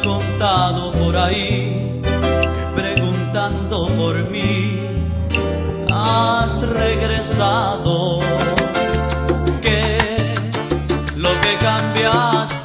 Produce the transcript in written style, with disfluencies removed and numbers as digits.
contado por ahí que preguntando por mí has regresado, que lo que cambiaste